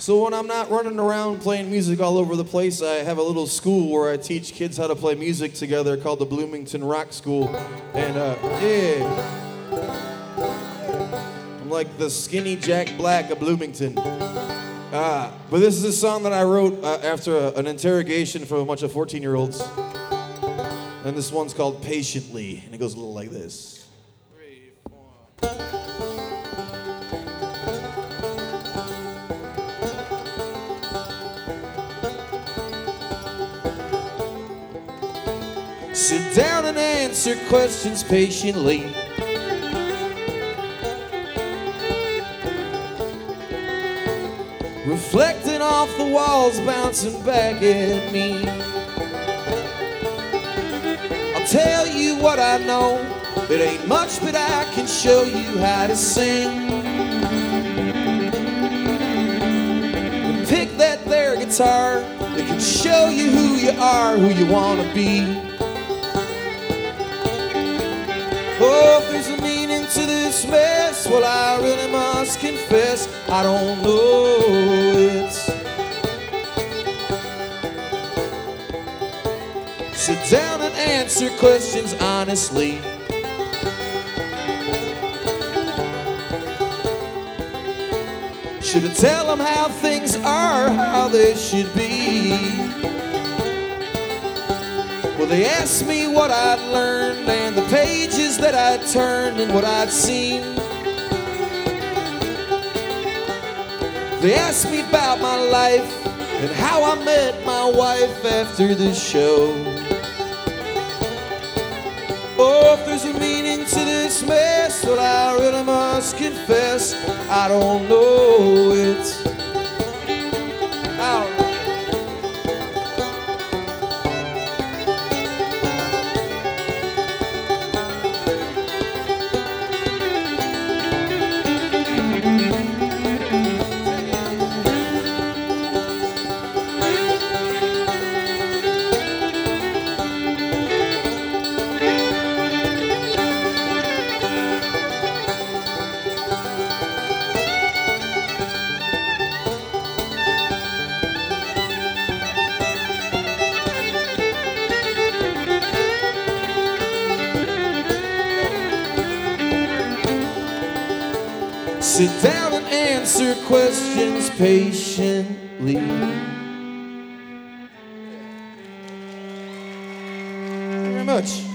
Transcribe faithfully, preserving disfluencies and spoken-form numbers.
So when I'm not running around playing music all over the place, I have a little school where I teach kids how to play music together called the Bloomington Rock School. And uh, yeah, I'm like the skinny Jack Black of Bloomington. Uh, but this is a song that I wrote uh, after a, an interrogation from a bunch of fourteen-year-olds. And this one's called Patiently, and it goes a little like this. Three, four. Sit down and answer questions patiently. Reflecting off the walls, bouncing back at me. I'll tell you what I know. It ain't much, but I can show you how to sing. And pick that there guitar. It can show you who you are, who you want to be. Oh, if there's a meaning to this mess, well, I really must confess, I don't know it. Sit down and answer questions honestly. Should I tell them how things are, how they should be? Well, they asked me what I'd learned and the pages that I'd turned and what I'd seen. They asked me about my life and how I met my wife after the show. Oh, if there's a meaning to this mess, well, I really must confess, I don't know it. Ow. Sit down and answer questions patiently. Thank you very much.